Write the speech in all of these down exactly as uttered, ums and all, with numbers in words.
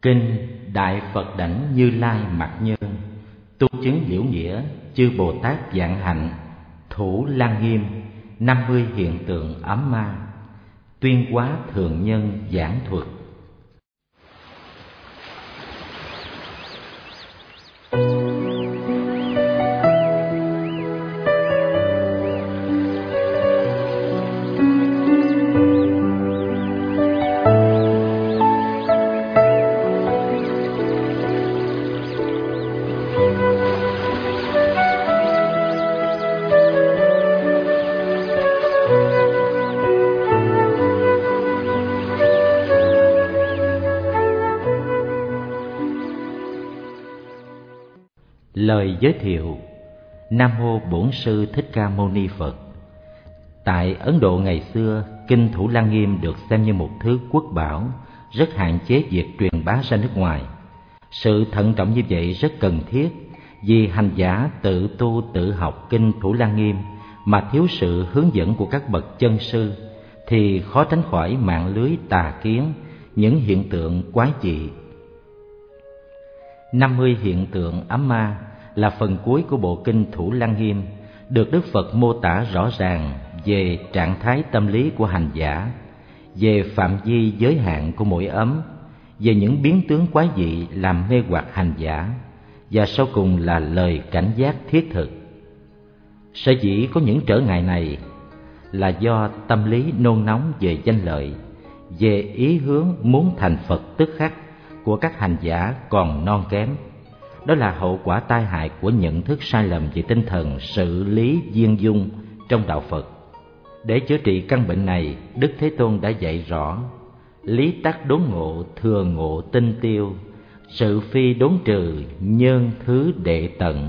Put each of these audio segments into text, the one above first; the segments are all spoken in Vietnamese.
Kinh Đại Phật Đảnh Như Lai Mặc Nhân, tu chứng liễu nghĩa, chư Bồ Tát vạn hạnh, thủ lăng nghiêm, năm mươi hiện tượng ấm ma, tuyên hóa thượng nhân giảng thuật. Lời giới thiệu. Nam mô Bổn Sư Thích Ca Mâu Ni Phật. Tại Ấn Độ ngày xưa, Kinh Thủ Lăng Nghiêm được xem như một thứ quốc bảo, rất hạn chế việc truyền bá ra nước ngoài. Sự thận trọng như vậy rất cần thiết, vì hành giả tự tu tự học Kinh Thủ Lăng Nghiêm mà thiếu sự hướng dẫn của các bậc chân sư, thì khó tránh khỏi mạng lưới tà kiến, những hiện tượng quái dị. năm mươi hiện tượng ấm ma là phần cuối của bộ Kinh Thủ Lăng Nghiêm, được Đức Phật mô tả rõ ràng về trạng thái tâm lý của hành giả, về phạm vi giới hạn của mỗi ấm, về những biến tướng quái dị làm mê hoặc hành giả, và sau cùng là lời cảnh giác thiết thực. Sở dĩ có những trở ngại này là do tâm lý nôn nóng về danh lợi, về ý hướng muốn thành Phật tức khắc của các hành giả còn non kém. Đó là hậu quả tai hại của nhận thức sai lầm về tinh thần sự lý viên dung trong đạo Phật. Để chữa trị căn bệnh này, Đức Thế Tôn đã dạy rõ: lý tắc đốn ngộ, thừa ngộ tinh tiêu, sự phi đốn trừ, nhân thứ đệ tận.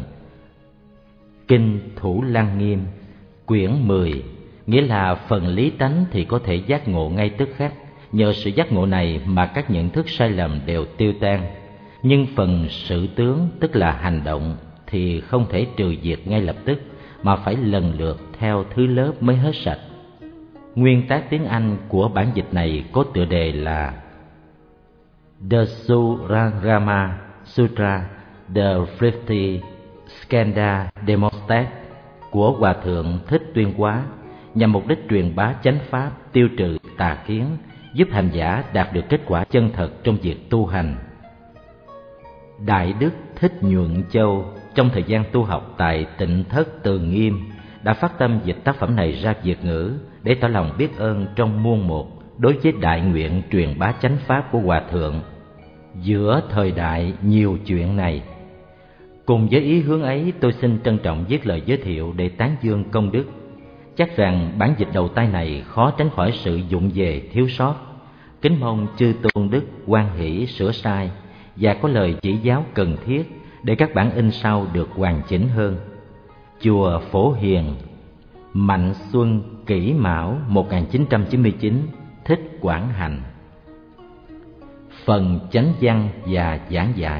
Kinh Thủ Lăng Nghiêm quyển mười, nghĩa là phần lý tánh thì có thể giác ngộ ngay tức khắc. Nhờ sự giác ngộ này mà các nhận thức sai lầm đều tiêu tan. Nhưng phần sự tướng, tức là hành động, thì không thể trừ diệt ngay lập tức, mà phải lần lượt theo thứ lớp mới hết sạch. Nguyên tác tiếng Anh của bản dịch này có tựa đề là The Surangama Sutra, The Fifty Skanda Demostat của Hòa Thượng Thích Tuyên Hóa, nhằm mục đích truyền bá chánh pháp, tiêu trừ tà kiến, giúp hành giả đạt được kết quả chân thật trong việc tu hành. Đại Đức Thích Nhuận Châu trong thời gian tu học tại Tịnh Thất Từ Nghiêm đã phát tâm dịch tác phẩm này ra Việt ngữ để tỏ lòng biết ơn trong muôn một đối với đại nguyện truyền bá chánh pháp của Hòa Thượng. Giữa thời đại nhiều chuyện này, cùng với ý hướng ấy, tôi xin trân trọng viết lời giới thiệu để tán dương công đức. Chắc rằng bản dịch đầu tay này khó tránh khỏi sự vụng về thiếu sót. Kính mong chư tôn đức hoan hỷ sửa sai và có lời chỉ giáo cần thiết để các bản in sau được hoàn chỉnh hơn. Chùa Phổ Hiền, Mạnh Xuân Kỷ Mão một nghìn chín trăm chín mươi chín, Thích Quảng Hành. Phần chánh văn và giảng giải.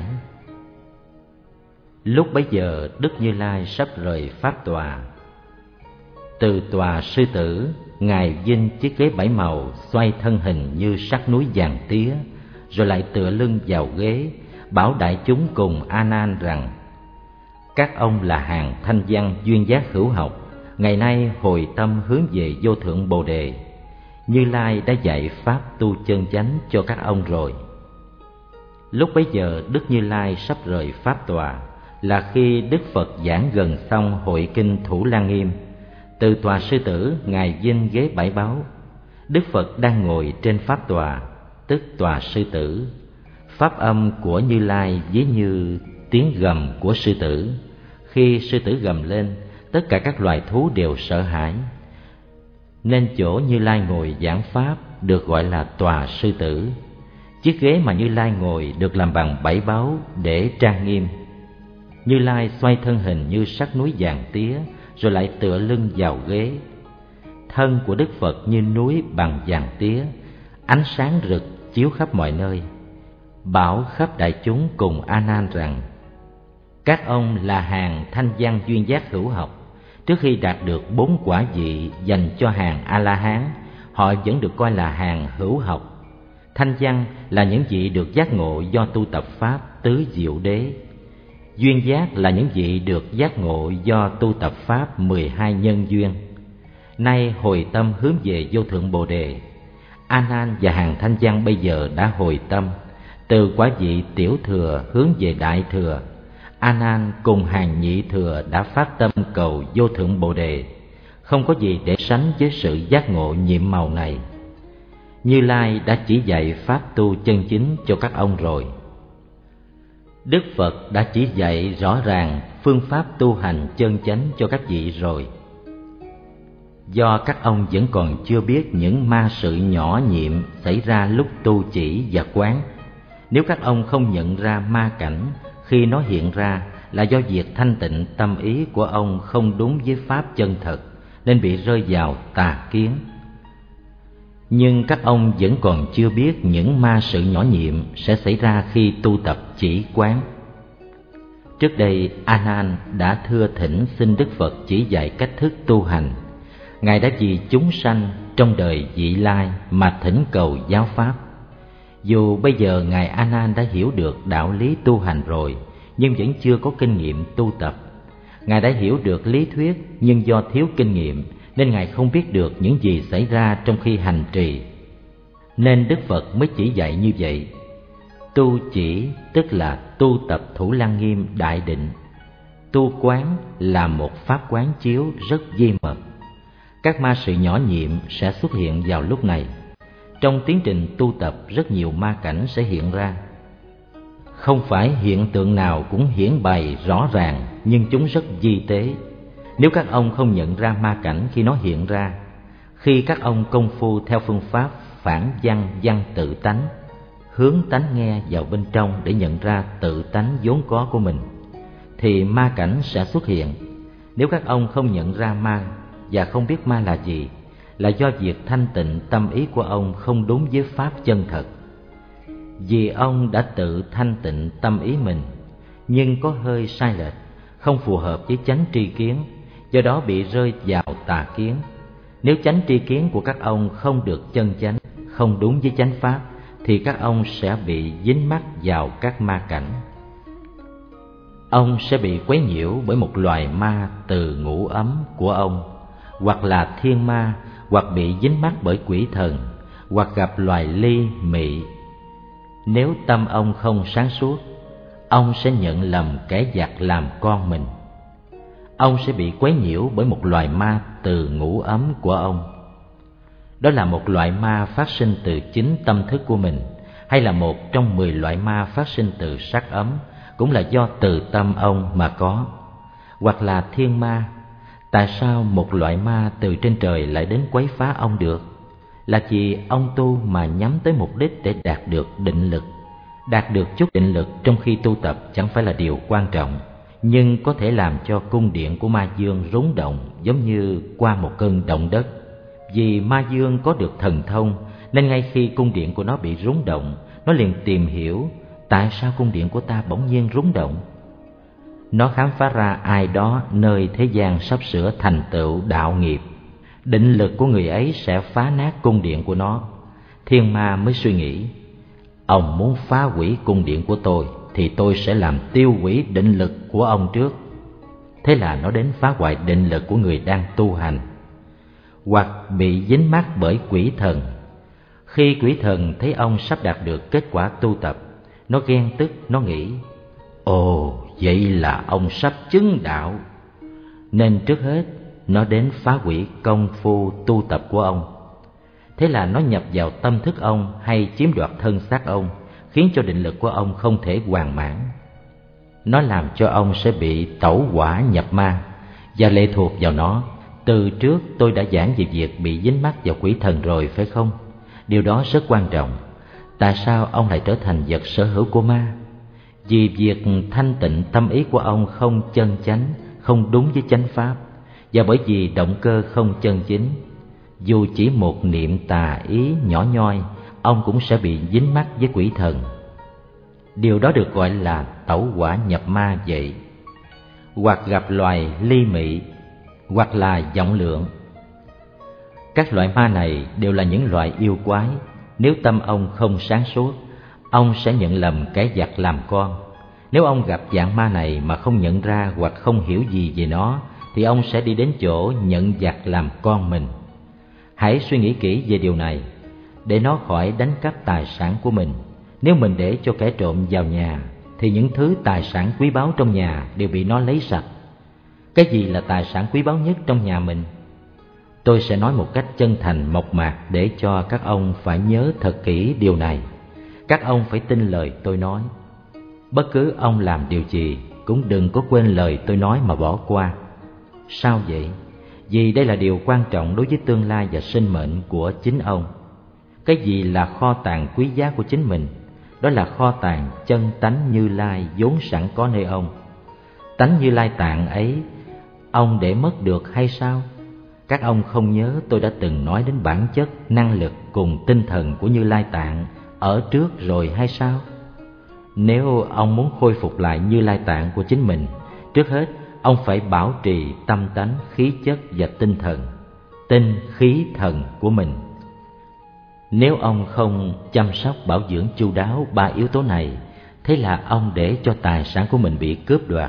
Lúc bấy giờ Đức Như Lai sắp rời pháp tòa. Từ tòa sư tử, Ngài vinh chiếc ghế bảy màu, xoay thân hình như sắc núi vàng tía, rồi lại tựa lưng vào ghế, bảo đại chúng cùng A Nan rằng: các ông là hàng thanh văn duyên giác hữu học, ngày nay hồi tâm hướng về vô thượng Bồ đề. Như Lai đã dạy pháp tu chân chánh cho các ông rồi. Lúc bấy giờ Đức Như Lai sắp rời pháp tòa, là khi Đức Phật giảng gần xong hội kinh Thủ Lăng Nghiêm. Từ tòa sư tử, Ngài vinh ghế bảy báu. Đức Phật đang ngồi trên pháp tòa, tức tòa sư tử. Pháp âm của Như Lai ví như tiếng gầm của sư tử. Khi sư tử gầm lên, tất cả các loài thú đều sợ hãi. Nên chỗ Như Lai ngồi giảng pháp được gọi là tòa sư tử. Chiếc ghế mà Như Lai ngồi được làm bằng bảy báu để trang nghiêm. Như Lai xoay thân hình như sắc núi vàng tía, rồi lại tựa lưng vào ghế. Thân của Đức Phật như núi bằng vàng tía, ánh sáng rực chiếu khắp mọi nơi. Bảo khắp đại chúng cùng A Nan rằng: các ông là hàng thanh văn duyên giác hữu học. Trước khi đạt được bốn quả vị dành cho hàng A La Hán, họ vẫn được coi là hàng hữu học. Thanh văn là những vị được giác ngộ do tu tập pháp tứ diệu đế. Duyên giác là những vị được giác ngộ do tu tập pháp mười hai nhân duyên. Nay hồi tâm hướng về vô thượng Bồ Đề. A Nan và hàng thanh văn bây giờ đã hồi tâm, từ quả vị tiểu thừa hướng về đại thừa. A Nan cùng hàng nhị thừa đã phát tâm cầu vô thượng Bồ Đề, không có gì để sánh với sự giác ngộ nhiệm màu này. Như Lai đã chỉ dạy pháp tu chân chính cho các ông rồi. Đức Phật đã chỉ dạy rõ ràng phương pháp tu hành chân chánh cho các vị rồi. Do các ông vẫn còn chưa biết những ma sự nhỏ nhiệm xảy ra lúc tu chỉ và quán. Nếu các ông không nhận ra ma cảnh khi nó hiện ra là do việc thanh tịnh tâm ý của ông không đúng với pháp chân thật, nên bị rơi vào tà kiến. Nhưng các ông vẫn còn chưa biết những ma sự nhỏ nhiệm sẽ xảy ra khi tu tập chỉ quán. Trước đây A Nan đã thưa thỉnh xin Đức Phật chỉ dạy cách thức tu hành. Ngài đã vì chúng sanh trong đời vị lai mà thỉnh cầu giáo pháp. Dù bây giờ Ngài A Nan đã hiểu được đạo lý tu hành rồi, nhưng vẫn chưa có kinh nghiệm tu tập. Ngài đã hiểu được lý thuyết, nhưng do thiếu kinh nghiệm nên Ngài không biết được những gì xảy ra trong khi hành trì. Nên Đức Phật mới chỉ dạy như vậy. Tu chỉ tức là tu tập Thủ Lăng Nghiêm đại định. Tu quán là một pháp quán chiếu rất di mật. Các ma sự nhỏ nhiệm sẽ xuất hiện vào lúc này. Trong tiến trình tu tập, rất nhiều ma cảnh sẽ hiện ra. Không phải hiện tượng nào cũng hiển bày rõ ràng, nhưng chúng rất vi tế. Nếu các ông không nhận ra ma cảnh khi nó hiện ra, khi các ông công phu theo phương pháp phản văn văn tự tánh, hướng tánh nghe vào bên trong để nhận ra tự tánh vốn có của mình, thì ma cảnh sẽ xuất hiện. Nếu các ông không nhận ra ma và không biết ma là gì, là do việc thanh tịnh tâm ý của ông không đúng với pháp chân thật. Vì ông đã tự thanh tịnh tâm ý mình, nhưng có hơi sai lệch, không phù hợp với chánh tri kiến, do đó bị rơi vào tà kiến. Nếu chánh tri kiến của các ông không được chân chánh, không đúng với chánh pháp, thì các ông sẽ bị dính mắc vào các ma cảnh. Ông sẽ bị quấy nhiễu bởi một loài ma từ ngũ ấm của ông, hoặc là thiên ma, hoặc bị dính mắc bởi quỷ thần, hoặc gặp loài ly mị. Nếu tâm ông không sáng suốt, ông sẽ nhận lầm kẻ giặc làm con mình. Ông sẽ bị quấy nhiễu bởi một loài ma từ ngũ ấm của ông. Đó là một loại ma phát sinh từ chính tâm thức của mình, hay là một trong mười loại ma phát sinh từ sắc ấm, cũng là do từ tâm ông mà có. Hoặc là thiên ma. Tại sao một loại ma từ trên trời lại đến quấy phá ông được? Là vì ông tu mà nhắm tới mục đích để đạt được định lực. Đạt được chút định lực trong khi tu tập chẳng phải là điều quan trọng, nhưng có thể làm cho cung điện của ma dương rúng động, giống như qua một cơn động đất. Vì ma dương có được thần thông, nên ngay khi cung điện của nó bị rúng động, nó liền tìm hiểu tại sao cung điện của ta bỗng nhiên rúng động. Nó khám phá ra ai đó nơi thế gian sắp sửa thành tựu đạo nghiệp. Định lực của người ấy sẽ phá nát cung điện của nó. Thiên ma mới suy nghĩ, ông muốn phá hủy cung điện của tôi, thì tôi sẽ làm tiêu hủy định lực của ông trước. Thế là nó đến phá hoại định lực của người đang tu hành. Hoặc bị dính mắc bởi quỷ thần. Khi quỷ thần thấy ông sắp đạt được kết quả tu tập, nó ghen tức, nó nghĩ, ồ, vậy là ông sắp chứng đạo. Nên trước hết, nó đến phá hủy công phu tu tập của ông. Thế là nó nhập vào tâm thức ông hay chiếm đoạt thân xác ông, khiến cho định lực của ông không thể hoàn mãn. Nó làm cho ông sẽ bị tẩu hỏa nhập ma và lệ thuộc vào nó. Từ trước tôi đã giảng về việc bị dính mắc vào quỷ thần rồi, phải không? Điều đó rất quan trọng. Tại sao ông lại trở thành vật sở hữu của ma? Vì việc thanh tịnh tâm ý của ông không chân chánh, không đúng với chánh pháp, và bởi vì động cơ không chân chính. Dù chỉ một niệm tà ý nhỏ nhoi, ông cũng sẽ bị dính mắc với quỷ thần. Điều đó được gọi là tẩu hỏa nhập ma vậy. Hoặc gặp loài ly mị, hoặc là vọng lượng. Các loại ma này đều là những loại yêu quái. Nếu tâm ông không sáng suốt, ông sẽ nhận lầm kẻ giặc làm con. Nếu ông gặp dạng ma này mà không nhận ra hoặc không hiểu gì về nó, thì ông sẽ đi đến chỗ nhận giặc làm con mình. Hãy suy nghĩ kỹ về điều này, để nó khỏi đánh cắp tài sản của mình. Nếu mình để cho kẻ trộm vào nhà, thì những thứ tài sản quý báu trong nhà đều bị nó lấy sạch. Cái gì là tài sản quý báu nhất trong nhà mình? Tôi sẽ nói một cách chân thành mộc mạc để cho các ông phải nhớ thật kỹ điều này. Các ông phải tin lời tôi nói. Bất cứ ông làm điều gì cũng đừng có quên lời tôi nói mà bỏ qua. Sao vậy? Vì đây là điều quan trọng đối với tương lai và sinh mệnh của chính ông. Cái gì là kho tàng quý giá của chính mình? Đó là kho tàng chân tánh Như Lai vốn sẵn có nơi ông. Tánh Như Lai tạng ấy ông để mất được hay sao? Các ông không nhớ tôi đã từng nói đến bản chất, năng lực cùng tinh thần của Như Lai tạng ở trước rồi hay sao? Nếu ông muốn khôi phục lại Như Lai tạng của chính mình, trước hết ông phải bảo trì tâm tánh, khí chất và tinh thần, tinh khí thần của mình. Nếu ông không chăm sóc bảo dưỡng chu đáo ba yếu tố này, thế là ông để cho tài sản của mình bị cướp đoạt.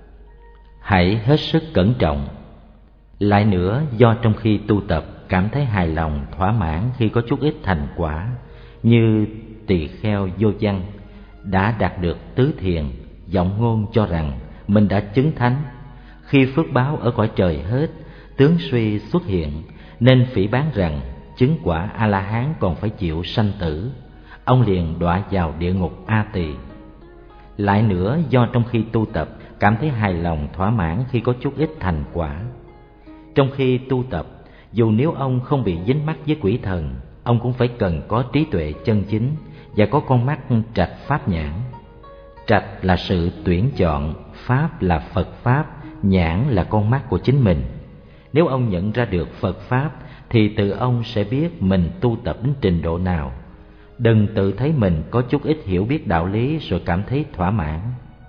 Hãy hết sức cẩn trọng. Lại nữa, do trong khi tu tập cảm thấy hài lòng, thỏa mãn khi có chút ít thành quả, như tỳ kheo Vô Văn đã đạt được tứ thiền, vọng ngôn cho rằng mình đã chứng thánh. Khi phước báo ở cõi trời hết, tướng suy xuất hiện, nên phỉ báng rằng chứng quả A-la-hán còn phải chịu sanh tử. Ông liền đọa vào địa ngục A Tỳ. Lại nữa, do trong khi tu tập cảm thấy hài lòng, thỏa mãn khi có chút ít thành quả. Trong khi tu tập, dù nếu ông không bị dính mắc với quỷ thần, ông cũng phải cần có trí tuệ chân chính và có con mắt trạch pháp nhãn. Trạch là sự tuyển chọn, pháp là Phật pháp, nhãn là con mắt của chính mình. Nếu ông nhận ra được Phật pháp, thì tự ông sẽ biết mình tu tập đến trình độ nào. Đừng tự thấy mình có chút ít hiểu biết đạo lý rồi cảm thấy thỏa mãn.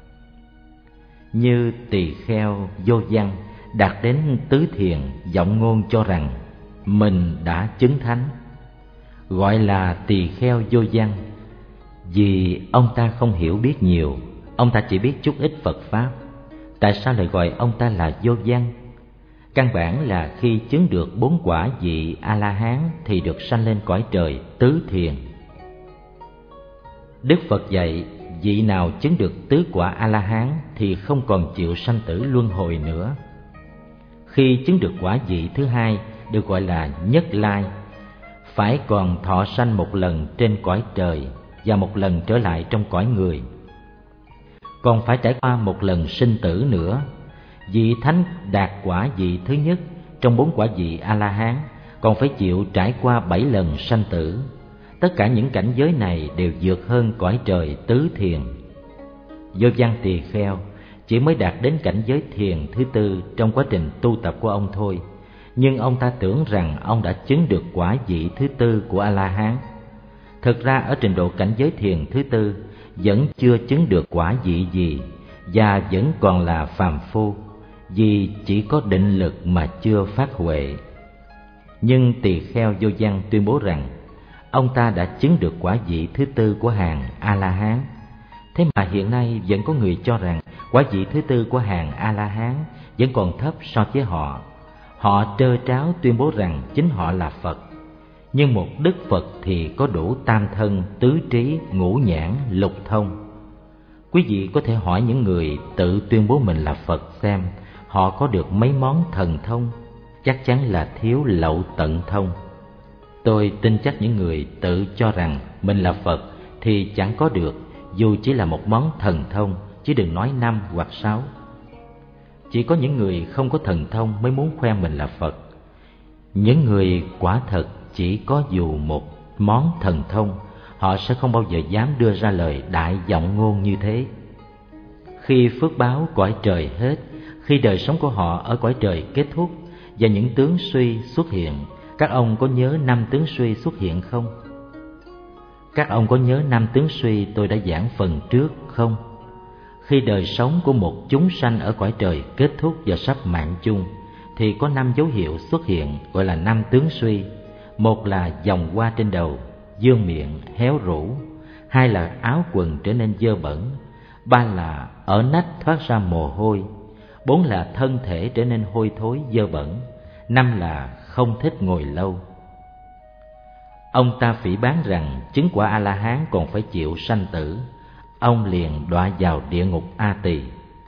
Như tỳ kheo Vô Văn đạt đến tứ thiền, vọng ngôn cho rằng mình đã chứng thánh. Gọi là tỳ kheo Vô Văn vì ông ta không hiểu biết nhiều, ông ta chỉ biết chút ít Phật pháp. Tại sao lại gọi ông ta là Vô Văn? Căn bản là khi chứng được bốn quả vị A-la-hán thì được sanh lên cõi trời tứ thiền. Đức Phật dạy vị nào chứng được tứ quả A-la-hán thì không còn chịu sanh tử luân hồi nữa. Khi chứng được quả vị thứ hai được gọi là Nhất Lai, phải còn thọ sanh một lần trên cõi trời và một lần trở lại trong cõi người, còn phải trải qua một lần sinh tử nữa. Vị thánh đạt quả vị thứ nhất trong bốn quả vị A-la-hán còn phải chịu trải qua bảy lần sanh tử. Tất cả những cảnh giới này đều vượt hơn cõi trời tứ thiền. Vô Văn tỳ kheo chỉ mới đạt đến cảnh giới thiền thứ tư trong quá trình tu tập của ông thôi, nhưng ông ta tưởng rằng ông đã chứng được quả vị thứ tư của A-la-hán. Thực ra ở trình độ cảnh giới thiền thứ tư vẫn chưa chứng được quả vị gì và vẫn còn là phàm phu, vì chỉ có định lực mà chưa phát huệ. Nhưng tỳ kheo Vô Văn tuyên bố rằng ông ta đã chứng được quả vị thứ tư của hàng A-la-hán. Thế mà hiện nay vẫn có người cho rằng quả vị thứ tư của hàng A-la-hán vẫn còn thấp so với họ. Họ trơ tráo tuyên bố rằng chính họ là Phật. Nhưng một Đức Phật thì có đủ tam thân, tứ trí, ngũ nhãn, lục thông. Quý vị có thể hỏi những người tự tuyên bố mình là Phật xem họ có được mấy món thần thông. Chắc chắn là thiếu lậu tận thông. Tôi tin chắc những người tự cho rằng mình là Phật thì chẳng có được dù chỉ là một món thần thông, chứ đừng nói năm hoặc sáu. Chỉ có những người không có thần thông mới muốn khoe mình là Phật. Những người quả thật chỉ có dù một món thần thông, họ sẽ không bao giờ dám đưa ra lời đại vọng ngôn như thế. Khi phước báo cõi trời hết, khi đời sống của họ ở cõi trời kết thúc và những tướng suy xuất hiện, các ông có nhớ năm tướng suy xuất hiện không? Các ông có nhớ năm tướng suy tôi đã giảng phần trước không? Khi đời sống của một chúng sanh ở cõi trời kết thúc và sắp mạng chung, thì có năm dấu hiệu xuất hiện gọi là năm tướng suy. Một là vòng hoa trên đầu, dương miệng héo rũ, hai là áo quần trở nên dơ bẩn, ba là ở nách thoát ra mồ hôi, bốn là thân thể trở nên hôi thối dơ bẩn, năm là không thích ngồi lâu. Ông ta phỉ báng rằng chứng quả A-la-hán còn phải chịu sanh tử, ông liền đọa vào địa ngục A Tỳ.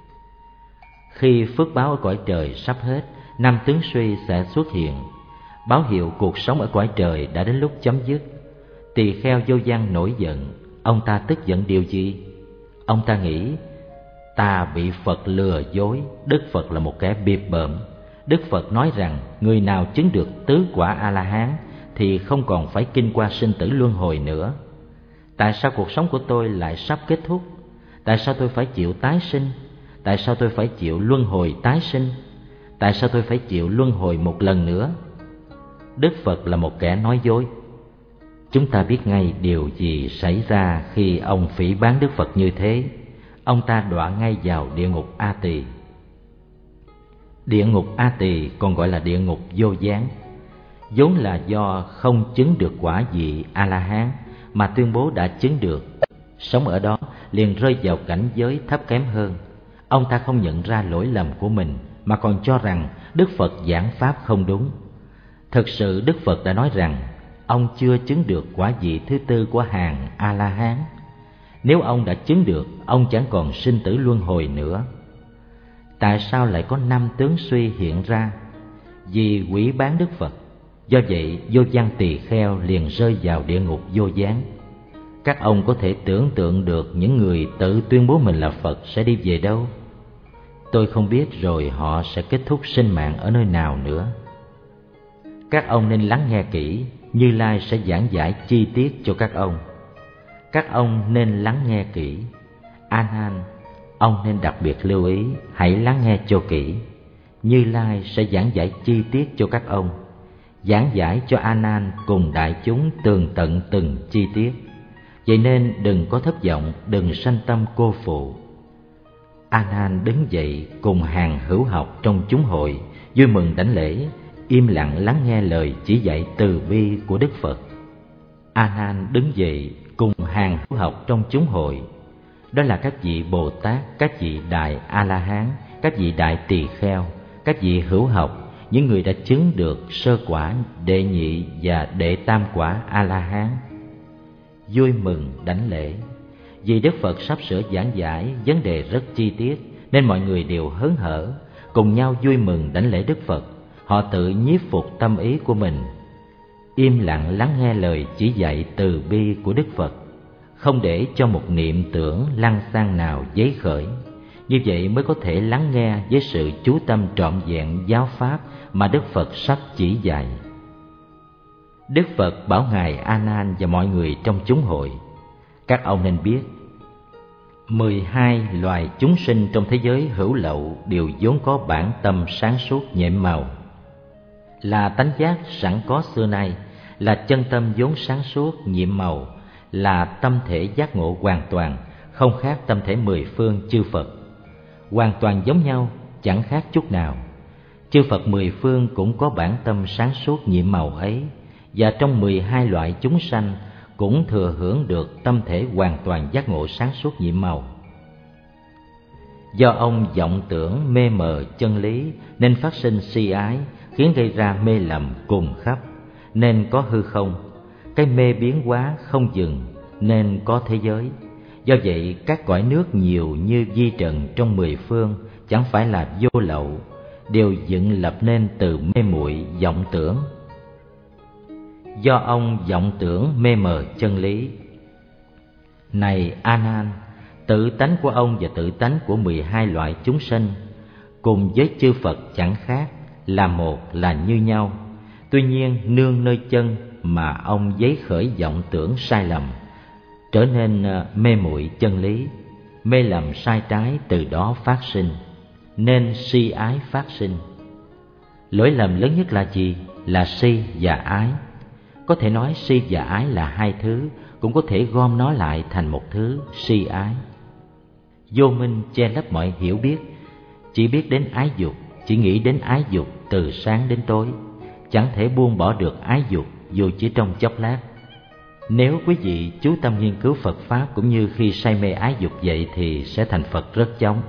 Khi phước báo ở cõi trời sắp hết, năm tướng suy sẽ xuất hiện, báo hiệu cuộc sống ở cõi trời đã đến lúc chấm dứt. Tỳ kheo vô văn nổi giận. Ông ta tức giận điều gì? Ông ta nghĩ, ta bị Phật lừa dối, Đức Phật là một kẻ bịp bợm. Đức Phật nói rằng người nào chứng được tứ quả A-la-hán thì không còn phải kinh qua sinh tử luân hồi nữa. Tại sao cuộc sống của tôi lại sắp kết thúc? Tại sao tôi phải chịu tái sinh? Tại sao tôi phải chịu luân hồi tái sinh? Tại sao tôi phải chịu luân hồi một lần nữa? Đức Phật là một kẻ nói dối. Chúng ta biết ngay điều gì xảy ra khi ông phỉ báng Đức Phật như thế. Ông ta đọa ngay vào địa ngục A Tỳ. Địa ngục A Tỳ còn gọi là địa ngục vô gián, vốn là do không chứng được quả vị A-la-hán mà tuyên bố đã chứng được. Sống ở đó liền rơi vào cảnh giới thấp kém hơn. Ông ta không nhận ra lỗi lầm của mình mà còn cho rằng Đức Phật giảng pháp không đúng. Thực sự Đức Phật đã nói rằng ông chưa chứng được quả vị thứ tư của hàng A-la-hán. Nếu ông đã chứng được, ông chẳng còn sinh tử luân hồi nữa. Tại sao lại có năm tướng suy hiện ra? Vì quỷ bán Đức Phật. Do vậy vô văn tỳ kheo liền rơi vào địa ngục vô gián. Các ông có thể tưởng tượng được những người tự tuyên bố mình là Phật sẽ đi về đâu? Tôi không biết rồi họ sẽ kết thúc sinh mạng ở nơi nào nữa. Các ông nên lắng nghe kỹ, Như Lai sẽ giảng giải chi tiết cho các ông. Các ông nên lắng nghe kỹ. A Nan, ông nên đặc biệt lưu ý, hãy lắng nghe cho kỹ. Như Lai sẽ giảng giải chi tiết cho các ông, giảng giải cho A Nan cùng đại chúng tường tận từng chi tiết. Vậy nên đừng có thất vọng, đừng sanh tâm cô phụ. A Nan đứng dậy cùng hàng hữu học trong chúng hội, vui mừng đảnh lễ, im lặng lắng nghe lời chỉ dạy từ bi của Đức Phật. A Nan đứng dậy cùng hàng hữu học trong chúng hội, đó là các vị Bồ Tát, các vị đại A-la-hán, các vị đại tỳ kheo, các vị hữu học, những người đã chứng được sơ quả, đệ nhị và đệ tam quả A-la-hán. Vui mừng đảnh lễ. Vì Đức Phật sắp sửa giảng giải vấn đề rất chi tiết nên mọi người đều hớn hở, cùng nhau vui mừng đảnh lễ Đức Phật. Họ tự nhiếp phục tâm ý của mình, im lặng lắng nghe lời chỉ dạy từ bi của Đức Phật, không để cho một niệm tưởng lăng xăng nào dấy khởi. Như vậy mới có thể lắng nghe với sự chú tâm trọn vẹn giáo pháp mà Đức Phật sắp chỉ dạy. Đức Phật bảo Ngài A Nan và mọi người trong chúng hội: các ông nên biết, mười hai loài chúng sinh trong thế giới hữu lậu đều vốn có bản tâm sáng suốt nhiệm màu, là tánh giác sẵn có xưa nay, là chân tâm vốn sáng suốt nhiệm màu, là tâm thể giác ngộ hoàn toàn, không khác tâm thể mười phương chư Phật, hoàn toàn giống nhau, chẳng khác chút nào. Chư Phật mười phương cũng có bản tâm sáng suốt nhiệm màu ấy, và trong mười hai loại chúng sanh cũng thừa hưởng được tâm thể hoàn toàn giác ngộ sáng suốt nhiệm màu. Do ông vọng tưởng mê mờ chân lý nên phát sinh si ái, khiến gây ra mê lầm cùng khắp, nên có hư không. Cái mê biến hóa không dừng nên có thế giới. Do vậy các cõi nước nhiều như vi trần trong mười phương chẳng phải là vô lậu, đều dựng lập nên từ mê muội vọng tưởng. Do ông vọng tưởng mê mờ chân lý. Này A Nan, tự tánh của ông và tự tánh của mười hai loại chúng sinh cùng với chư Phật chẳng khác, là một, là như nhau. Tuy nhiên nương nơi chân mà ông giấy khởi vọng tưởng sai lầm, trở nên mê muội chân lý, mê lầm sai trái từ đó phát sinh, nên si ái phát sinh. Lỗi lầm lớn nhất là gì? Là si và ái. Có thể nói si và ái là hai thứ, cũng có thể gom nó lại thành một thứ, si ái. Vô minh che lấp mọi hiểu biết, chỉ biết đến ái dục, chỉ nghĩ đến ái dục từ sáng đến tối, chẳng thể buông bỏ được ái dục dù chỉ trong chốc lát. Nếu quý vị chú tâm nghiên cứu Phật Pháp cũng như khi say mê ái dục vậy thì sẽ thành Phật rất chóng.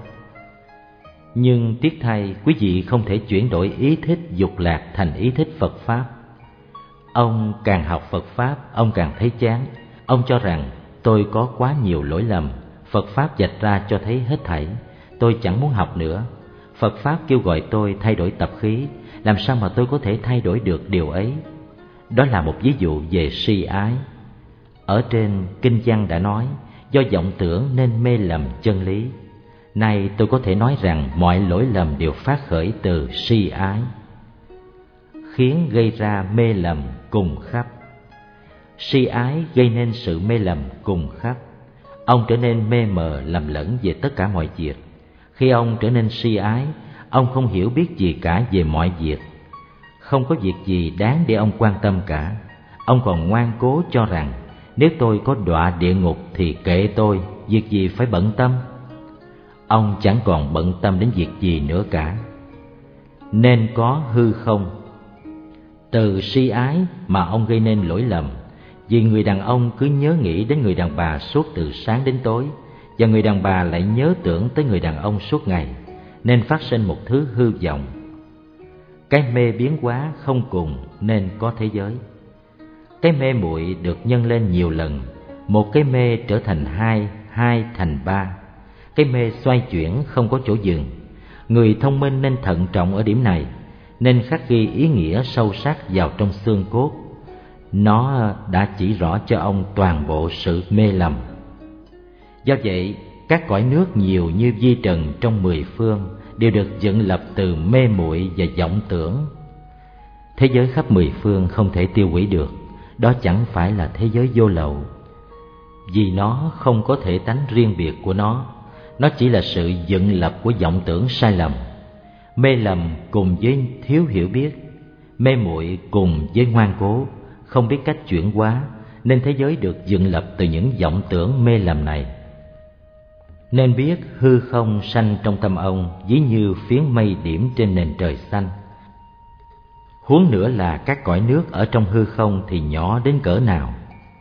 Nhưng tiếc thay, quý vị không thể chuyển đổi ý thích dục lạc thành ý thích Phật Pháp. Ông càng học Phật Pháp, ông càng thấy chán. Ông cho rằng tôi có quá nhiều lỗi lầm, Phật Pháp vạch ra cho thấy hết thảy, tôi chẳng muốn học nữa. Phật Pháp kêu gọi tôi thay đổi tập khí, làm sao mà tôi có thể thay đổi được điều ấy? Đó là một ví dụ về si ái. Ở trên kinh văn đã nói, do vọng tưởng nên mê lầm chân lý. Nay tôi có thể nói rằng mọi lỗi lầm đều phát khởi từ si ái, khiến gây ra mê lầm cùng khắp. Si ái gây nên sự mê lầm cùng khắp. Ông trở nên mê mờ lầm lẫn về tất cả mọi việc. Khi ông trở nên si ái, ông không hiểu biết gì cả về mọi việc. Không có việc gì đáng để ông quan tâm cả. Ông còn ngoan cố cho rằng nếu tôi có đọa địa ngục thì kệ tôi, việc gì phải bận tâm. Ông chẳng còn bận tâm đến việc gì nữa cả. Nên có hư không. Từ si ái mà ông gây nên lỗi lầm. Vì người đàn ông cứ nhớ nghĩ đến người đàn bà suốt từ sáng đến tối, và người đàn bà lại nhớ tưởng tới người đàn ông suốt ngày, nên phát sinh một thứ hư vọng. Cái mê biến hóa không cùng nên có thế giới. Cái mê muội được nhân lên nhiều lần, một cái mê trở thành hai, hai thành ba. Cái mê xoay chuyển không có chỗ dừng. Người thông minh nên thận trọng ở điểm này, nên khắc ghi ý nghĩa sâu sắc vào trong xương cốt. Nó đã chỉ rõ cho ông toàn bộ sự mê lầm. Do vậy, các cõi nước nhiều như vi trần trong mười phương đều được dựng lập từ mê muội và vọng tưởng. Thế giới khắp mười phương không thể tiêu hủy được. Đó chẳng phải là thế giới vô lậu, vì nó không có thể tánh riêng biệt của nó. Nó chỉ là sự dựng lập của vọng tưởng sai lầm. Mê lầm cùng với thiếu hiểu biết, mê muội cùng với ngoan cố, không biết cách chuyển hóa, nên thế giới được dựng lập từ những vọng tưởng mê lầm này. Nên biết hư không sanh trong tâm ông, ví như phiến mây điểm trên nền trời xanh. Huống nữa là các cõi nước ở trong hư không thì nhỏ đến cỡ nào.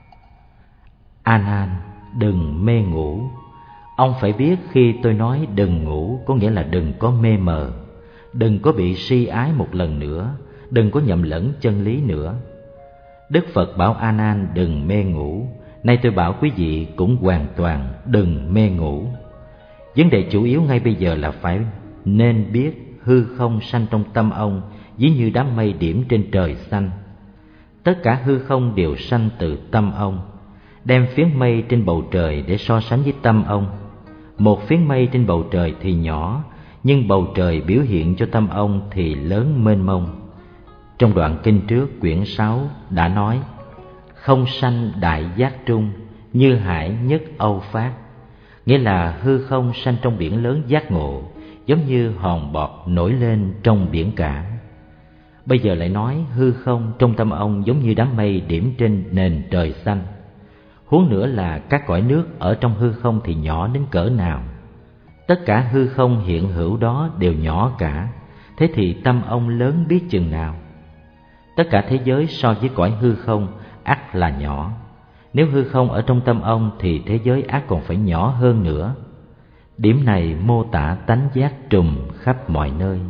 A Nan, đừng mê ngủ. Ông phải biết khi tôi nói đừng ngủ có nghĩa là đừng có mê mờ, đừng có bị si ái một lần nữa, đừng có nhầm lẫn chân lý nữa. Đức Phật bảo A Nan đừng mê ngủ, nay tôi bảo quý vị cũng hoàn toàn đừng mê ngủ. Vấn đề chủ yếu ngay bây giờ là phải nên biết hư không sanh trong tâm ông, ví như đám mây điểm trên trời xanh. Tất cả hư không đều sanh từ tâm ông. Đem phiến mây trên bầu trời để so sánh với tâm ông. Một phiến mây trên bầu trời thì nhỏ, nhưng bầu trời biểu hiện cho tâm ông thì lớn mênh mông. Trong đoạn kinh trước quyển sáu đã nói: không sanh đại giác trung, như hải nhất âu phát. Nghĩa là hư không sanh trong biển lớn giác ngộ, giống như hòn bọt nổi lên trong biển cả. Bây giờ lại nói hư không trong tâm ông giống như đám mây điểm trên nền trời xanh. Huống nữa là các cõi nước ở trong hư không thì nhỏ đến cỡ nào. Tất cả hư không hiện hữu đó đều nhỏ cả, thế thì tâm ông lớn biết chừng nào. Tất cả thế giới so với cõi hư không ắt là nhỏ. Nếu hư không ở trong tâm ông thì thế giới ắt còn phải nhỏ hơn nữa. Điểm này mô tả tánh giác trùm khắp mọi nơi.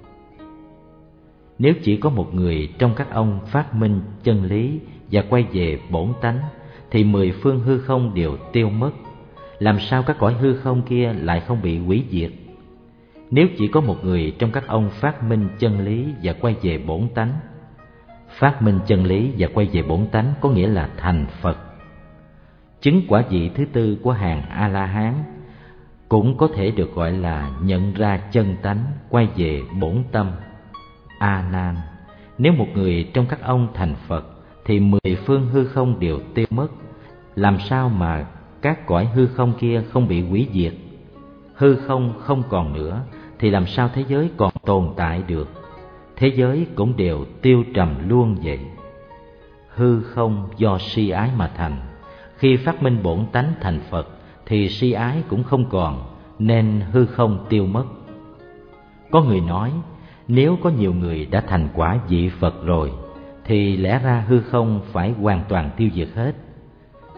Nếu chỉ có một người trong các ông phát minh chân lý và quay về bổn tánh, thì mười phương hư không đều tiêu mất. Làm sao các cõi hư không kia lại không bị hủy diệt? Nếu chỉ có một người trong các ông phát minh chân lý và quay về bổn tánh, phát minh chân lý và quay về bổn tánh có nghĩa là thành Phật. Chứng quả vị thứ tư của hàng A-la-hán cũng có thể được gọi là nhận ra chân tánh, quay về bổn tâm. A Nan, nếu một người trong các ông thành Phật thì mười phương hư không đều tiêu mất. Làm sao mà các cõi hư không kia không bị hủy diệt? Hư không không còn nữa thì làm sao thế giới còn tồn tại được? Thế giới cũng đều tiêu trầm luôn vậy. Hư không do si ái mà thành. Khi phát minh bổn tánh thành Phật thì si ái cũng không còn, nên hư không tiêu mất. Có người nói, nếu có nhiều người đã thành quả vị Phật rồi thì lẽ ra hư không phải hoàn toàn tiêu diệt hết.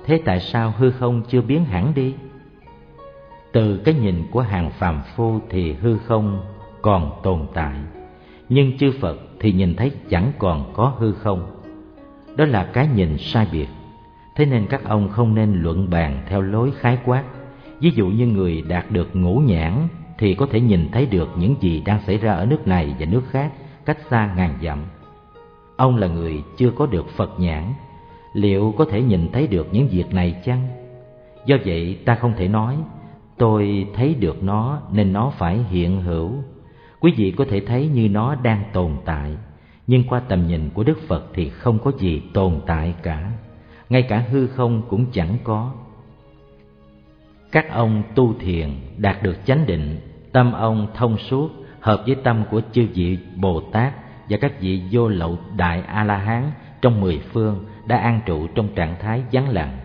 thế tại sao hư không chưa biến hẳn đi? Từ cái nhìn của hàng phàm phu thì hư không còn tồn tại, nhưng chư Phật thì nhìn thấy chẳng còn có hư không. Đó là cái nhìn sai biệt. Thế nên các ông không nên luận bàn theo lối khái quát. Ví dụ như người đạt được ngũ nhãn thì có thể nhìn thấy được những gì đang xảy ra ở nước này và nước khác cách xa ngàn dặm. Ông là người chưa có được Phật nhãn, liệu có thể nhìn thấy được những việc này chăng? Do vậy ta không thể nói tôi thấy được nó nên nó phải hiện hữu. Quý vị có thể thấy như nó đang tồn tại, nhưng qua tầm nhìn của Đức Phật thì không có gì tồn tại cả, ngay cả hư không cũng chẳng có. Các ông tu thiền đạt được chánh định, tâm ông thông suốt, hợp với tâm của chư vị Bồ Tát và các vị vô lậu đại A-la-hán trong mười phương đã an trụ trong trạng thái vắng lặng.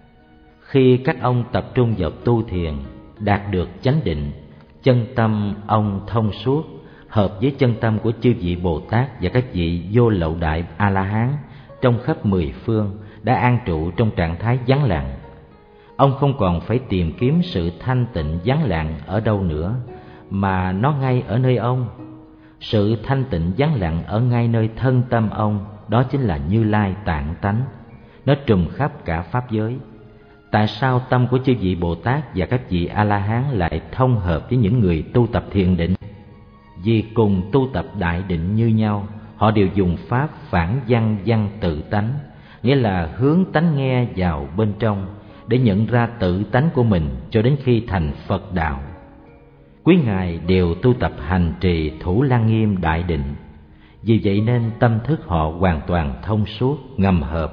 Khi các ông tập trung vào tu thiền, đạt được chánh định, chân tâm ông thông suốt, hợp với chân tâm của chư vị Bồ Tát và các vị vô lậu đại A-la-hán trong khắp mười phương đã an trụ trong trạng thái vắng lặng. Ông không còn phải tìm kiếm sự thanh tịnh vắng lặng ở đâu nữa, mà nó ngay ở nơi ông. Sự thanh tịnh vắng lặng ở ngay nơi thân tâm ông, đó chính là Như Lai tạng tánh. Nó trùm khắp cả pháp giới. Tại sao tâm của chư vị Bồ Tát và các vị A-la-hán lại thông hợp với những người tu tập thiền định? Vì cùng tu tập đại định như nhau, họ đều dùng pháp phản văn văn tự tánh, nghĩa là hướng tánh nghe vào bên trong để nhận ra tự tánh của mình cho đến khi thành Phật đạo. Quý ngài đều tu tập hành trì Thủ Lăng Nghiêm đại định, vì vậy nên tâm thức họ hoàn toàn thông suốt, ngầm hợp.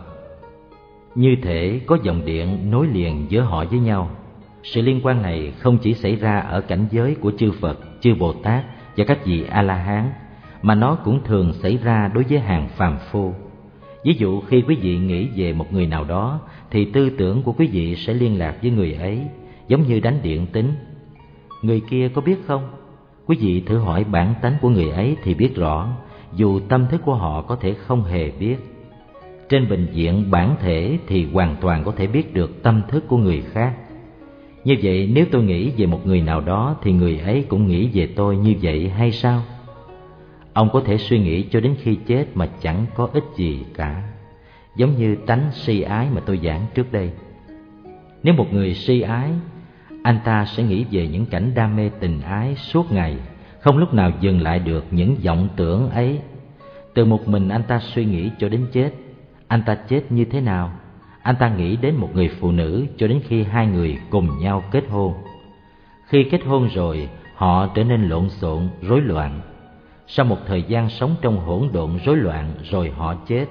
Như thể có dòng điện nối liền giữa họ với nhau. Sự liên quan này không chỉ xảy ra ở cảnh giới của chư Phật, chư Bồ Tát và các vị A-la-hán, mà nó cũng thường xảy ra đối với hàng phàm phu. Ví dụ khi quý vị nghĩ về một người nào đó thì tư tưởng của quý vị sẽ liên lạc với người ấy, giống như đánh điện tính. Người kia có biết không? Quý vị thử hỏi bản tánh của người ấy thì biết rõ, dù tâm thức của họ có thể không hề biết. Trên bình diện bản thể thì hoàn toàn có thể biết được tâm thức của người khác. Như vậy nếu tôi nghĩ về một người nào đó thì người ấy cũng nghĩ về tôi như vậy hay sao? Ông có thể suy nghĩ cho đến khi chết mà chẳng có ích gì cả, giống như tánh si ái mà tôi giảng trước đây. Nếu một người si ái, anh ta sẽ nghĩ về những cảnh đam mê tình ái suốt ngày, không lúc nào dừng lại được những vọng tưởng ấy. Từ một mình anh ta suy nghĩ cho đến chết. Anh ta chết như thế nào? Anh ta nghĩ đến một người phụ nữ cho đến khi hai người cùng nhau kết hôn. Khi kết hôn rồi, họ trở nên lộn xộn, rối loạn. Sau một thời gian sống trong hỗn độn rối loạn rồi họ chết.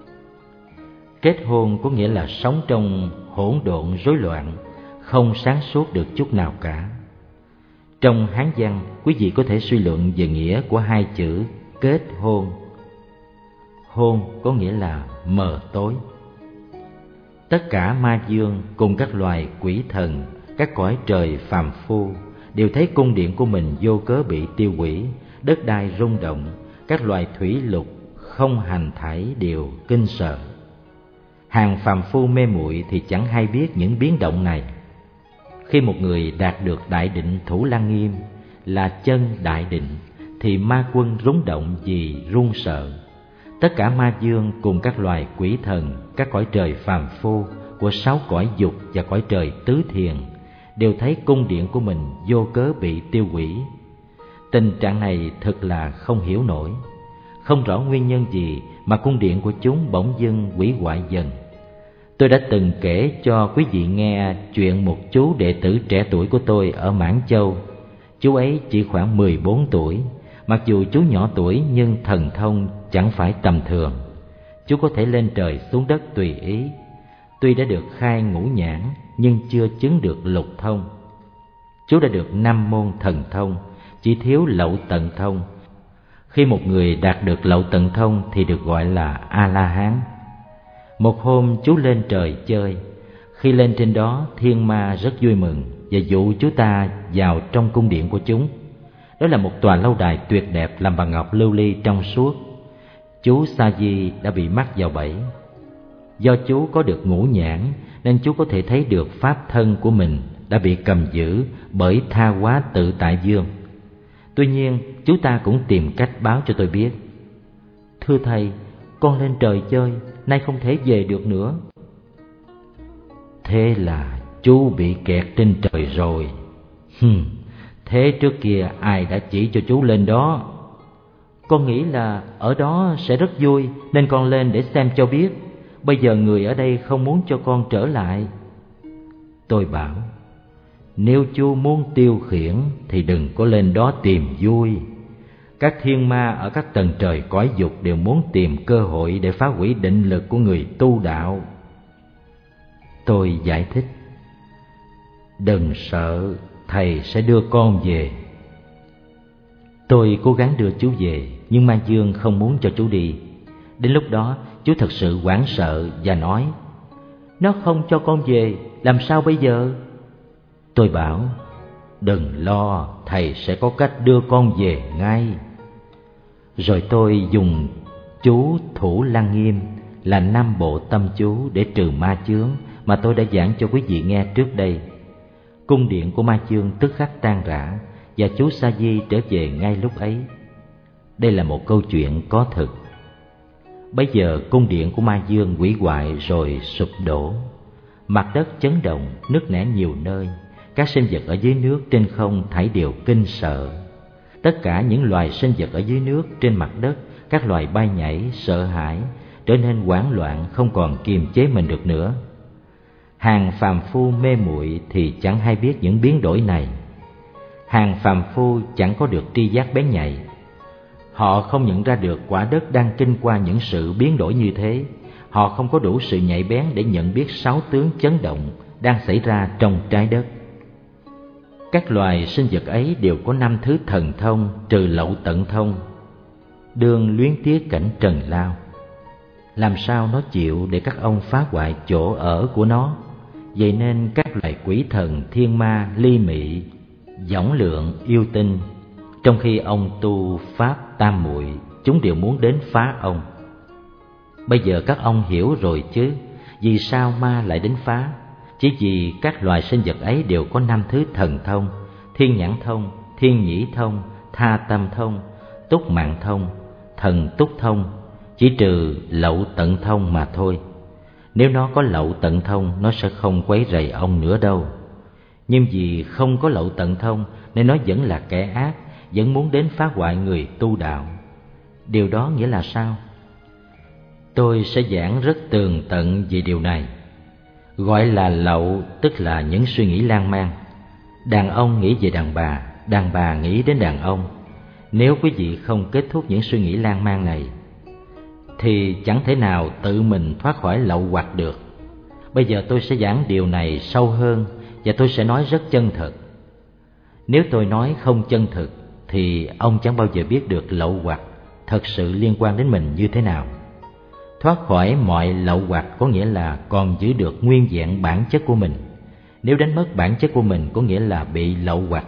Kết hôn có nghĩa là sống trong hỗn độn rối loạn, không sáng suốt được chút nào cả. Trong Hán văn, quý vị có thể suy luận về nghĩa của hai chữ kết hôn. Hôn có nghĩa là mờ tối. Tất cả ma dương cùng các loài quỷ thần, các cõi trời phàm phu đều thấy cung điện của mình vô cớ bị tiêu hủy, đất đai rung động, các loài thủy lục không hành thải đều kinh sợ. Hàng phàm phu mê muội thì chẳng hay biết những biến động này. Khi một người đạt được đại định Thủ Lăng Nghiêm là chân đại định thì ma quân rúng động vì run sợ. Tất cả ma dương cùng các loài quỷ thần, các cõi trời phàm phu của sáu cõi dục và cõi trời tứ thiền đều thấy cung điện của mình vô cớ bị tiêu hủy. Tình trạng này thật là không hiểu nổi. Không rõ nguyên nhân gì mà cung điện của chúng bỗng dưng hủy hoại dần. Tôi đã từng kể cho quý vị nghe chuyện một chú đệ tử trẻ tuổi của tôi ở Mãn Châu. Chú ấy chỉ khoảng mười bốn tuổi. Mặc dù chú nhỏ tuổi nhưng thần thông chẳng phải tầm thường. Chú có thể lên trời xuống đất tùy ý. Tuy đã được khai ngũ nhãn nhưng chưa chứng được lục thông. Chú đã được năm môn thần thông, chỉ thiếu lậu tận thông. Khi một người đạt được lậu tận thông thì được gọi là A-la-hán. Một hôm chú lên trời chơi. Khi lên trên đó, thiên ma rất vui mừng và dụ chú ta vào trong cung điện của chúng. Đó là một tòa lâu đài tuyệt đẹp làm bằng ngọc lưu ly trong suốt. Chú Sa Di đã bị mắc vào bẫy. Do chú có được ngũ nhãn nên chú có thể thấy được pháp thân của mình đã bị cầm giữ bởi tha hóa tự tại dương. Tuy nhiên, chú ta cũng tìm cách báo cho tôi biết: thưa thầy, con lên trời chơi, nay không thể về được nữa. Thế là chú bị kẹt trên trời rồi. Hừm, thế trước kia ai đã chỉ cho chú lên đó? Con nghĩ là ở đó sẽ rất vui nên con lên để xem cho biết. Bây giờ người ở đây không muốn cho con trở lại. Tôi bảo: nếu chú muốn tiêu khiển thì đừng có lên đó tìm vui. Các thiên ma ở các tầng trời cõi dục đều muốn tìm cơ hội để phá hủy định lực của người tu đạo. Tôi giải thích: đừng sợ, thầy sẽ đưa con về. Tôi cố gắng đưa chú về, nhưng Ma Dương không muốn cho chú đi. Đến lúc đó, chú thật sự hoảng sợ và nói: nó không cho con về, làm sao bây giờ? Tôi bảo: đừng lo, thầy sẽ có cách đưa con về ngay. Rồi tôi dùng chú Thủ Lăng Nghiêm là năm bộ tâm chú để trừ ma chướng mà tôi đã giảng cho quý vị nghe trước đây. Cung điện của ma chướng tức khắc tan rã và chú Sa Di trở về ngay lúc ấy. Đây là một câu chuyện có thực. Bây giờ cung điện của Ma Dương hủy hoại rồi sụp đổ. Mặt đất chấn động, nứt nẻ nhiều nơi. Các sinh vật ở dưới nước trên không thảy đều kinh sợ. Tất cả những loài sinh vật ở dưới nước trên mặt đất, các loài bay nhảy, sợ hãi, trở nên hoảng loạn, không còn kiềm chế mình được nữa. Hàng phàm phu mê muội thì chẳng hay biết những biến đổi này. Hàng phàm phu chẳng có được tri giác bén nhạy. Họ không nhận ra được quả đất đang kinh qua những sự biến đổi như thế. Họ không có đủ sự nhạy bén để nhận biết sáu tướng chấn động đang xảy ra trong trái đất. Các loài sinh vật ấy đều có năm thứ thần thông trừ lậu tận thông, đương luyến tiếc cảnh trần lao. Làm sao nó chịu để các ông phá hoại chỗ ở của nó? Vậy nên các loài quỷ thần, thiên ma, ly mị, võng lượng, yêu tinh, trong khi ông tu pháp tam muội, chúng đều muốn đến phá ông. Bây giờ các ông hiểu rồi chứ, vì sao ma lại đến phá? Chỉ vì các loài sinh vật ấy đều có năm thứ thần thông: thiên nhãn thông, thiên nhĩ thông, tha tâm thông, túc mạng thông, thần túc thông, chỉ trừ lậu tận thông mà thôi. Nếu nó có lậu tận thông, nó sẽ không quấy rầy ông nữa đâu. Nhưng vì không có lậu tận thông nên nó vẫn là kẻ ác, vẫn muốn đến phá hoại người tu đạo. Điều đó nghĩa là sao? Tôi sẽ giảng rất tường tận về điều này. Gọi là lậu tức là những suy nghĩ lan man. Đàn ông nghĩ về đàn bà, đàn bà nghĩ đến đàn ông. Nếu quý vị không kết thúc những suy nghĩ lan man này thì chẳng thể nào tự mình thoát khỏi lậu hoặc được. Bây giờ tôi sẽ giảng điều này sâu hơn và tôi sẽ nói rất chân thật. Nếu tôi nói không chân thực thì ông chẳng bao giờ biết được lậu hoặc thật sự liên quan đến mình như thế nào. Thoát khỏi mọi lậu hoặc có nghĩa là còn giữ được nguyên vẹn bản chất của mình. Nếu đánh mất bản chất của mình có nghĩa là bị lậu hoặc.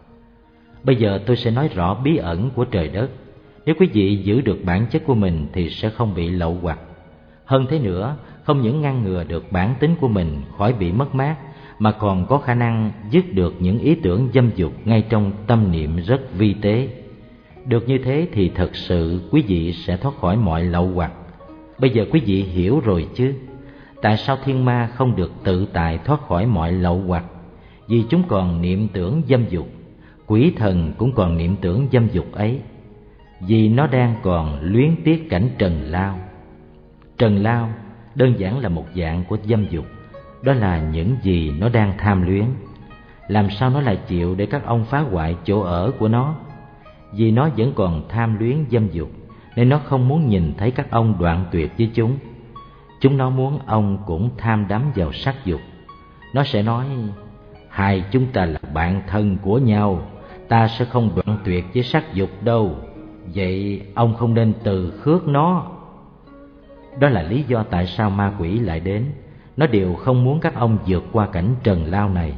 Bây giờ tôi sẽ nói rõ bí ẩn của trời đất. Nếu quý vị giữ được bản chất của mình thì sẽ không bị lậu hoặc. Hơn thế nữa, không những ngăn ngừa được bản tính của mình khỏi bị mất mát, mà còn có khả năng dứt được những ý tưởng dâm dục ngay trong tâm niệm rất vi tế. Được như thế thì thật sự quý vị sẽ thoát khỏi mọi lậu hoặc. Bây giờ quý vị hiểu rồi chứ? Tại sao thiên ma không được tự tại thoát khỏi mọi lậu hoặc? Vì chúng còn niệm tưởng dâm dục. Quỷ thần cũng còn niệm tưởng dâm dục ấy, vì nó đang còn luyến tiếc cảnh trần lao. Trần lao đơn giản là một dạng của dâm dục. Đó là những gì nó đang tham luyến. Làm sao nó lại chịu để các ông phá hoại chỗ ở của nó? Vì nó vẫn còn tham luyến dâm dục nên nó không muốn nhìn thấy các ông đoạn tuyệt với chúng. Chúng nó muốn ông cũng tham đắm vào sắc dục. Nó sẽ nói: hai chúng ta là bạn thân của nhau, ta sẽ không đoạn tuyệt với sắc dục đâu, vậy ông không nên từ khước nó. Đó là lý do tại sao ma quỷ lại đến. Nó đều không muốn các ông vượt qua cảnh trần lao này.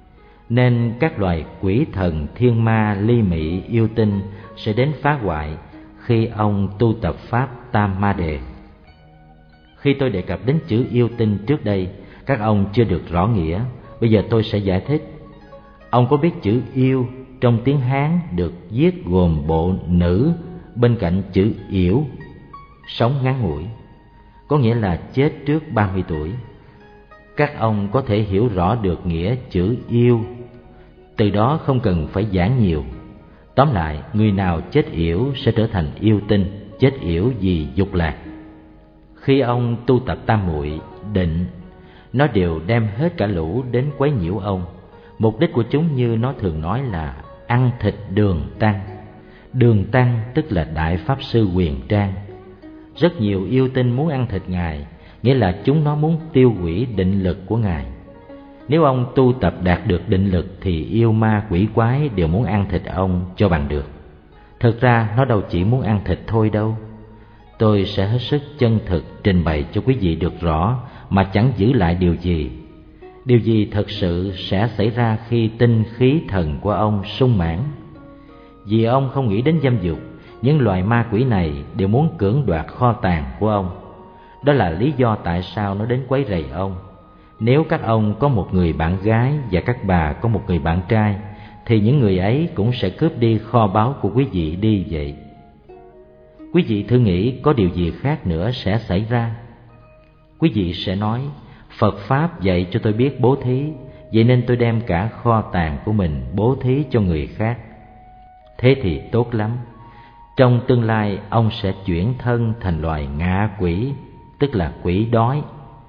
Nên các loài quỷ thần, thiên ma, ly mị, yêu tinh sẽ đến phá hoại khi ông tu tập pháp Tam Ma Đề. Khi tôi đề cập đến chữ yêu tinh trước đây, các ông chưa được rõ nghĩa, bây giờ tôi sẽ giải thích. Ông có biết chữ yêu trong tiếng Hán được viết gồm bộ nữ bên cạnh chữ yểu, sống ngắn ngủi, có nghĩa là chết trước ba mươi tuổi. Các ông có thể hiểu rõ được nghĩa chữ yêu, từ đó không cần phải giảng nhiều. Tóm lại, người nào chết yểu sẽ trở thành yêu tinh, chết yểu vì dục lạc. Khi ông tu tập tam muội định, nó đều đem hết cả lũ đến quấy nhiễu ông. Mục đích của chúng như nó thường nói là ăn thịt Đường Tăng. Đường Tăng tức là Đại Pháp Sư Huyền Trang. Rất nhiều yêu tinh muốn ăn thịt Ngài, nghĩa là chúng nó muốn tiêu hủy định lực của Ngài. Nếu ông tu tập đạt được định lực thì yêu ma quỷ quái đều muốn ăn thịt ông cho bằng được. Thực ra nó đâu chỉ muốn ăn thịt thôi đâu. Tôi sẽ hết sức chân thực trình bày cho quý vị được rõ mà chẳng giữ lại điều gì. Điều gì thật sự sẽ xảy ra khi tinh khí thần của ông sung mãn. Vì ông không nghĩ đến dâm dục, những loài ma quỷ này đều muốn cưỡng đoạt kho tàng của ông. Đó là lý do tại sao nó đến quấy rầy ông. Nếu các ông có một người bạn gái và các bà có một người bạn trai, thì những người ấy cũng sẽ cướp đi kho báu của quý vị đi vậy. Quý vị thử nghĩ có điều gì khác nữa sẽ xảy ra. Quý vị sẽ nói, Phật Pháp dạy cho tôi biết bố thí, vậy nên tôi đem cả kho tàng của mình bố thí cho người khác. Thế thì tốt lắm. Trong tương lai ông sẽ chuyển thân thành loài ngạ quỷ, tức là quỷ đói.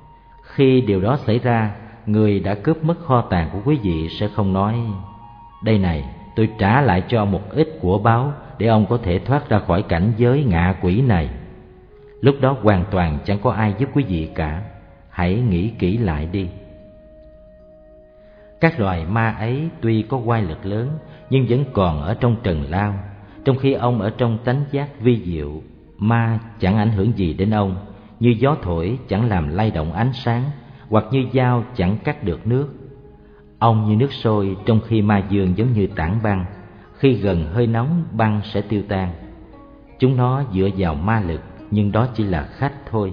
Khi điều đó xảy ra, người đã cướp mất kho tàng của quý vị sẽ không nói, đây này, tôi trả lại cho ông một ít của báu để ông có thể thoát ra khỏi cảnh giới ngạ quỷ này. Lúc đó hoàn toàn chẳng có ai giúp quý vị cả. Hãy nghĩ kỹ lại đi. Các loài ma ấy tuy có oai lực lớn nhưng vẫn còn ở trong trần lao. Trong khi ông ở trong tánh giác vi diệu, ma chẳng ảnh hưởng gì đến ông, như gió thổi chẳng làm lay động ánh sáng, hoặc như dao chẳng cắt được nước. Ông như nước sôi, trong khi ma dương giống như tảng băng, khi gần hơi nóng băng sẽ tiêu tan. Chúng nó dựa vào ma lực, nhưng đó chỉ là khách thôi.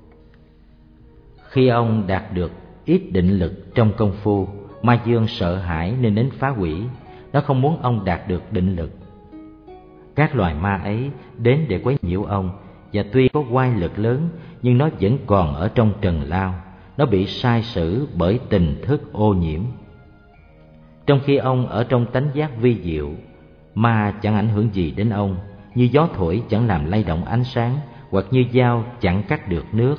Khi ông đạt được ít định lực trong công phu, ma dương sợ hãi nên đến phá hủy. Nó không muốn ông đạt được định lực. Các loài ma ấy đến để quấy nhiễu ông, và tuy có oai lực lớn nhưng nó vẫn còn ở trong trần lao. Nó bị sai sử bởi tình thức ô nhiễm. Trong khi ông ở trong tánh giác vi diệu, ma chẳng ảnh hưởng gì đến ông, như gió thổi chẳng làm lay động ánh sáng, hoặc như dao chẳng cắt được nước.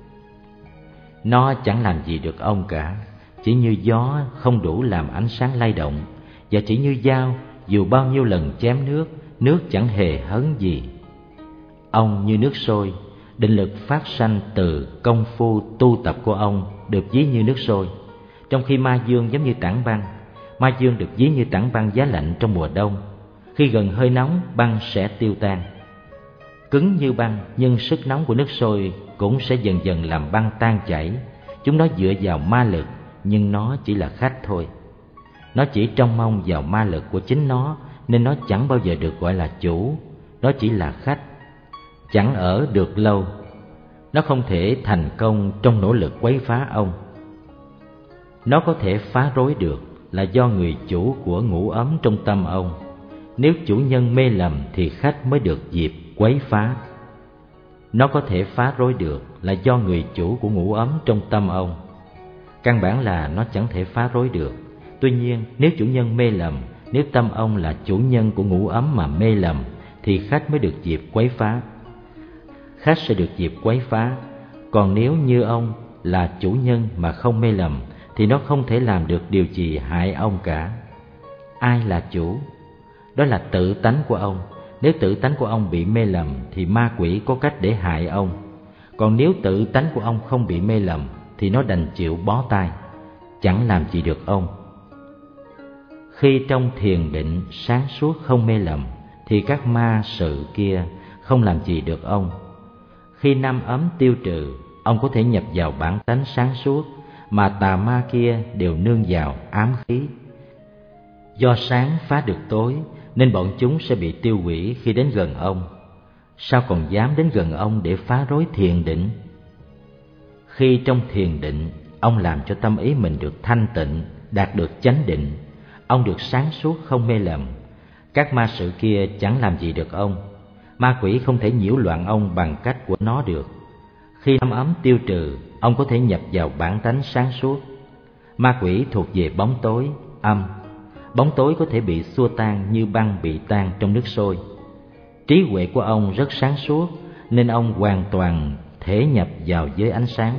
Nó chẳng làm gì được ông cả. Chỉ như gió không đủ làm ánh sáng lay động, và chỉ như dao dù bao nhiêu lần chém nước, nước chẳng hề hấn gì. Ông như nước sôi, định lực phát sanh từ công phu tu tập của ông được ví như nước sôi. Trong khi ma dương giống như tảng băng, ma dương được ví như tảng băng giá lạnh trong mùa đông. Khi gần hơi nóng, băng sẽ tiêu tan. Cứng như băng, nhưng sức nóng của nước sôi cũng sẽ dần dần làm băng tan chảy. Chúng nó dựa vào ma lực, nhưng nó chỉ là khách thôi. Nó chỉ trông mong vào ma lực của chính nó, nên nó chẳng bao giờ được gọi là chủ. Nó chỉ là khách, chẳng ở được lâu. Nó không thể thành công trong nỗ lực quấy phá ông. Nó có thể phá rối được là do người chủ của ngũ ấm trong tâm ông. Nếu chủ nhân mê lầm thì khách mới được dịp quấy phá. Nó có thể phá rối được là do người chủ của ngũ ấm trong tâm ông. Căn bản là nó chẳng thể phá rối được. Tuy nhiên, nếu chủ nhân mê lầm, nếu tâm ông là chủ nhân của ngũ ấm mà mê lầm, thì khách mới được dịp quấy phá. Khách sẽ được dịp quấy phá. Còn nếu như ông là chủ nhân mà không mê lầm, thì nó không thể làm được điều gì hại ông cả. Ai là chủ? Đó là tự tánh của ông. Nếu tự tánh của ông bị mê lầm thì ma quỷ có cách để hại ông. Còn nếu tự tánh của ông không bị mê lầm thì nó đành chịu bó tay, chẳng làm gì được ông. Khi trong thiền định sáng suốt không mê lầm thì các ma sự kia không làm gì được ông. Khi năm ấm tiêu trừ, ông có thể nhập vào bản tánh sáng suốt, mà tà ma kia đều nương vào ám khí. Do sáng phá được tối nên bọn chúng sẽ bị tiêu hủy khi đến gần ông. Sao còn dám đến gần ông để phá rối thiền định? Khi trong thiền định, ông làm cho tâm ý mình được thanh tịnh, đạt được chánh định. Ông được sáng suốt không mê lầm. Các ma sự kia chẳng làm gì được ông. Ma quỷ không thể nhiễu loạn ông bằng cách của nó được. Khi năm ấm tiêu trừ, ông có thể nhập vào bản tánh sáng suốt. Ma quỷ thuộc về bóng tối, âm. Bóng tối có thể bị xua tan như băng bị tan trong nước sôi. Trí huệ của ông rất sáng suốt, nên ông hoàn toàn thể nhập vào giới ánh sáng.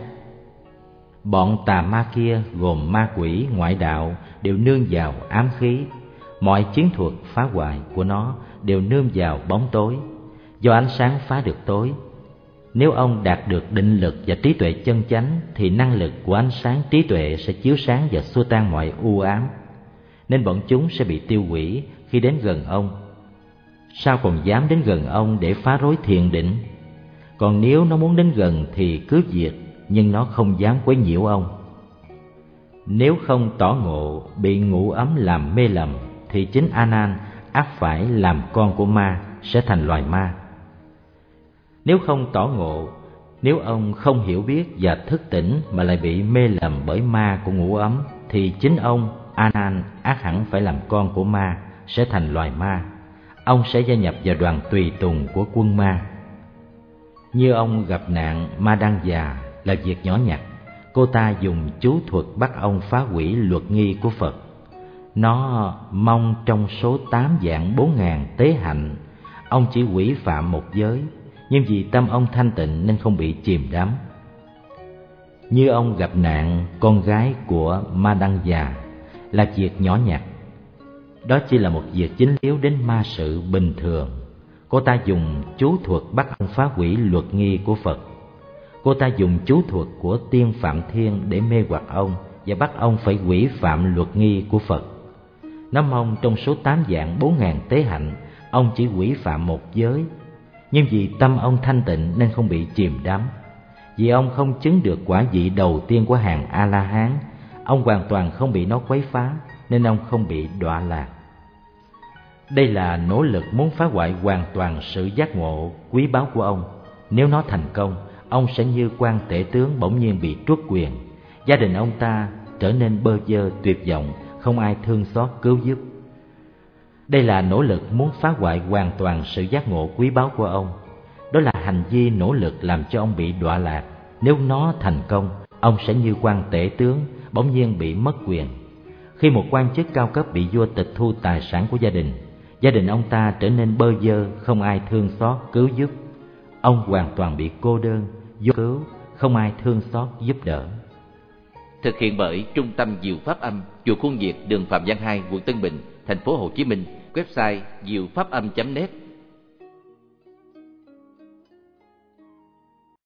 Bọn tà ma kia gồm ma quỷ, ngoại đạo đều nương vào ám khí. Mọi chiến thuật phá hoại của nó đều nương vào bóng tối. Do ánh sáng phá được tối. Nếu ông đạt được định lực và trí tuệ chân chánh, thì năng lực của ánh sáng trí tuệ sẽ chiếu sáng và xua tan mọi u ám, nên bọn chúng sẽ bị tiêu hủy khi đến gần ông. Sao còn dám đến gần ông để phá rối thiền định? Còn nếu nó muốn đến gần thì cứ diệt, nhưng nó không dám quấy nhiễu ông. Nếu không tỏ ngộ, bị ngũ ấm làm mê lầm, thì chính A Nan ắt phải làm con của ma, sẽ thành loài ma. Nếu không tỏ ngộ, nếu ông không hiểu biết và thức tỉnh mà lại bị mê lầm bởi ma của ngũ ấm, thì chính ông A Nan ắt hẳn phải làm con của ma, sẽ thành loài ma. Ông sẽ gia nhập vào đoàn tùy tùng của quân ma. Như ông gặp nạn ma đăng già là việc nhỏ nhặt. Cô ta dùng chú thuật bắt ông phá hủy luật nghi của Phật. Nó mong trong số tám vạn bốn ngàn tế hạnh, ông chỉ hủy phạm một giới, nhưng vì tâm ông thanh tịnh nên không bị chìm đắm. Như ông gặp nạn con gái của ma đăng già là việc nhỏ nhặt. Đó chỉ là một việc dính líu đến ma sự bình thường. Cô ta dùng chú thuật bắt ông phá hủy luật nghi của Phật. Cô ta dùng chú thuật của tiên Phạm Thiên để mê hoặc ông và bắt ông phải hủy phạm luật nghi của Phật. Nó mong trong số tám vạn bốn ngàn tế hạnh, ông chỉ hủy phạm một giới, nhưng vì tâm ông thanh tịnh nên không bị chìm đắm. Vì ông không chứng được quả vị đầu tiên của hàng A-la-hán, ông hoàn toàn không bị nó quấy phá, nên ông không bị đọa lạc. Đây là nỗ lực muốn phá hoại hoàn toàn sự giác ngộ quý báu của ông. Nếu nó thành công, ông sẽ như quan tể tướng bỗng nhiên bị truất quyền. Gia đình ông ta trở nên bơ vơ tuyệt vọng, không ai thương xót cứu giúp. Đây là nỗ lực muốn phá hoại hoàn toàn sự giác ngộ quý báu của ông. Đó là hành vi nỗ lực làm cho ông bị đọa lạc. Nếu nó thành công, ông sẽ như quan tể tướng bỗng nhiên bị mất quyền. Khi một quan chức cao cấp bị vua tịch thu tài sản của gia đình, gia đình ông ta trở nên bơ vơ, không ai thương xót cứu giúp. Ông hoàn toàn bị cô đơn, vô cứu, không ai thương xót giúp đỡ. Thực hiện bởi Trung tâm Diệu Pháp Âm, chùa Khuôn Việt, đường Phạm Văn Hai, quận Tân Bình, thành phố Hồ Chí Minh. Website diệu pháp âm chấm net.